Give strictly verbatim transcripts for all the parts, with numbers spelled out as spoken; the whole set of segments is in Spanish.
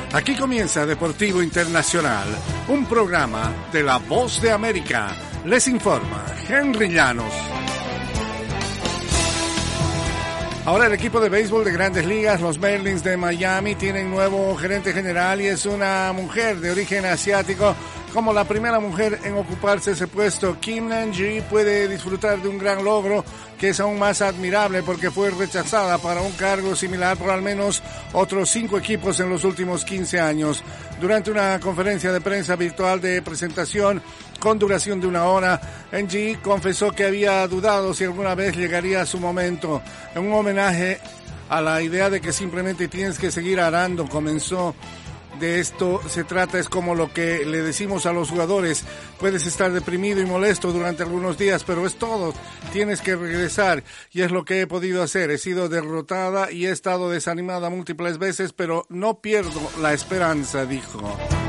Aquí comienza Deportivo Internacional, un programa de La Voz de América. Les informa Henry Llanos. Ahora el equipo de béisbol de Grandes Ligas, los Marlins de Miami, tienen nuevo gerente general y es una mujer de origen asiático. Como la primera mujer en ocuparse ese puesto, Kim Nan-ji puede disfrutar de un gran logro que es aún más admirable porque fue rechazada para un cargo similar por al menos otros cinco equipos en los últimos quince años. Durante una conferencia de prensa virtual de presentación con duración de una hora, Nan-ji confesó que había dudado si alguna vez llegaría su momento. En un homenaje a la idea de que simplemente tienes que seguir arando, comenzó. De esto se trata, es como lo que le decimos a los jugadores: puedes estar deprimido y molesto durante algunos días, pero es todo, tienes que regresar, y es lo que he podido hacer. He sido derrotada y he estado desanimada múltiples veces, pero no pierdo la esperanza, dijo.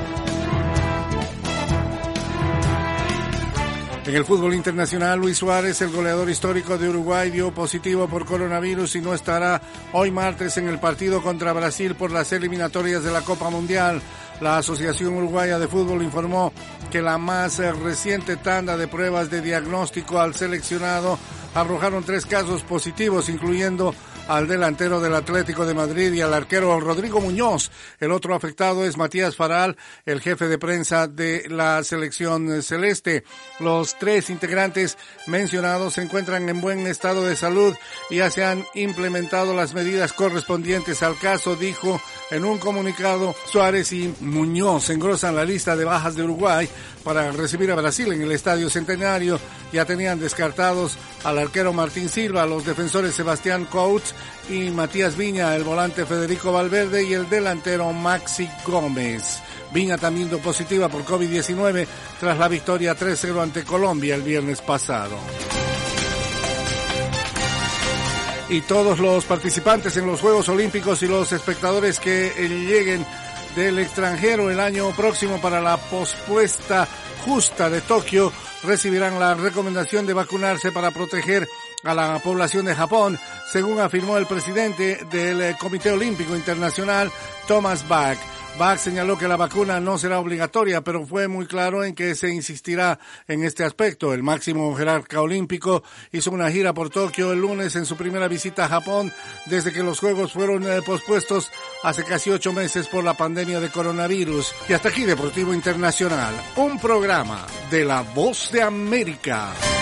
En el fútbol internacional, Luis Suárez, el goleador histórico de Uruguay, dio positivo por coronavirus y no estará hoy martes en el partido contra Brasil por las eliminatorias de la Copa Mundial. La Asociación Uruguaya de Fútbol informó que la más reciente tanda de pruebas de diagnóstico al seleccionado arrojaron tres casos positivos, incluyendo al delantero del Atlético de Madrid y al arquero Rodrigo Muñoz. El otro afectado es Matías Faral, el jefe de prensa de la selección celeste. Los tres integrantes mencionados se encuentran en buen estado de salud y ya se han implementado las medidas correspondientes al caso, dijo en un comunicado. Suárez y Muñoz engrosan la lista de bajas de Uruguay para recibir a Brasil en el Estadio Centenario. Ya tenían descartados al arquero Martín Silva, los defensores Sebastián Couch y Matías Viña, el volante Federico Valverde y el delantero Maxi Gómez. Viña también dio positiva por COVID diecinueve tras la victoria tres cero ante Colombia el viernes pasado. Y todos los participantes en los Juegos Olímpicos y los espectadores que lleguen del extranjero el año próximo para la pospuesta justa de Tokio recibirán la recomendación de vacunarse para proteger a la población de Japón, según afirmó el presidente del Comité Olímpico Internacional, Thomas Bach. Bach señaló que la vacuna no será obligatoria, pero fue muy claro en que se insistirá en este aspecto. El máximo jerarca olímpico hizo una gira por Tokio el lunes en su primera visita a Japón desde que los Juegos fueron eh, pospuestos hace casi ocho meses por la pandemia de coronavirus. Y hasta aquí Deportivo Internacional, un programa de La Voz de América.